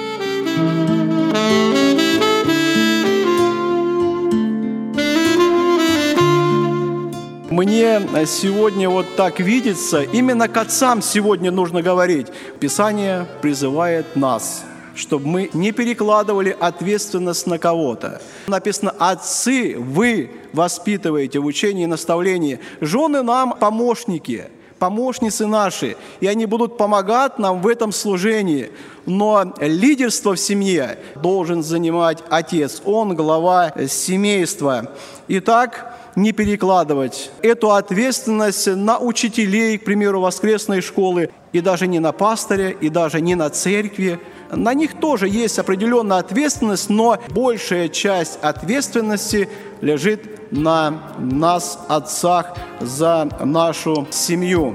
[SPEAKER 6] Мне сегодня вот так видится, именно к отцам сегодня нужно говорить. Писание призывает нас, чтобы мы не перекладывали ответственность на кого-то. Написано: «Отцы, вы воспитываете в учении и наставлении, жены нам помощники, помощницы наши, и они будут помогать нам в этом служении». Но лидерство в семье должен занимать отец, он глава семейства. Итак, не перекладывать эту ответственность на учителей, к примеру, воскресной школы, и даже не на пастыря, и даже не на церкви. На них тоже есть определенная ответственность, но большая часть ответственности лежит на нас, отцах, за нашу семью.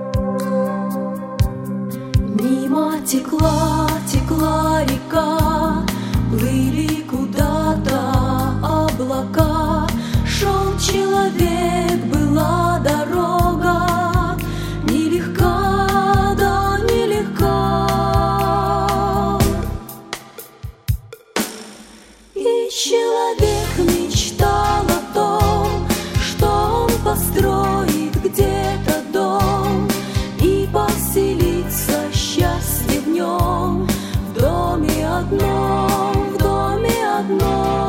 [SPEAKER 7] Мимо текла, текла река, плыли куда-то облака. Шел человек, была дорога, нелегка, да нелегка. И человек мечтал о том, что он построит где-то дом и поселится счастье в нем, в доме одном, в доме одном.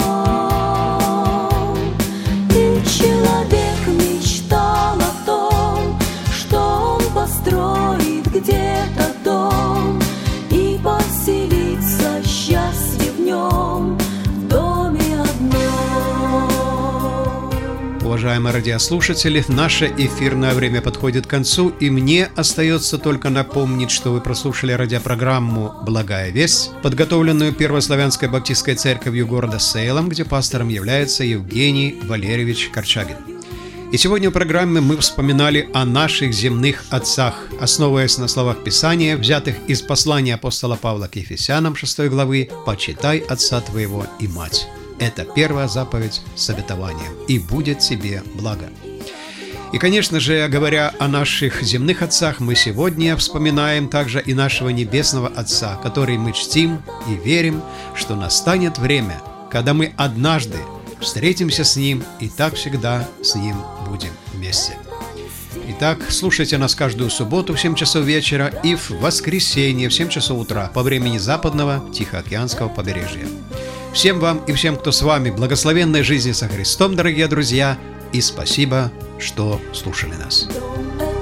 [SPEAKER 7] Человек мечтал о том, что он построит где-то дом и поселится счастье в нем, в доме одном.
[SPEAKER 2] Уважаемые радиослушатели, наше эфирное время подходит к концу, и мне остается только напомнить, что вы прослушали радиопрограмму «Благая весть», подготовленную Первославянской баптистской церковью города Сейлом, где пастором является Евгений Валерьевич Корчагин. И сегодня в программе мы вспоминали о наших земных отцах, основываясь на словах Писания, взятых из послания апостола Павла к Ефесянам шестой главы: «Почитай отца твоего и мать». Это первая заповедь с обетованием: «И будет тебе благо». И, конечно же, говоря о наших земных отцах, мы сегодня вспоминаем также и нашего Небесного Отца, который мы чтим и верим, что настанет время, когда мы однажды встретимся с Ним и так всегда с Ним будем вместе. Итак, слушайте нас каждую субботу в семь часов вечера и в воскресенье в семь часов утра по времени западного Тихоокеанского побережья. Всем вам и всем, кто с вами, благословенной жизни со Христом, дорогие друзья, и спасибо, что слушали нас.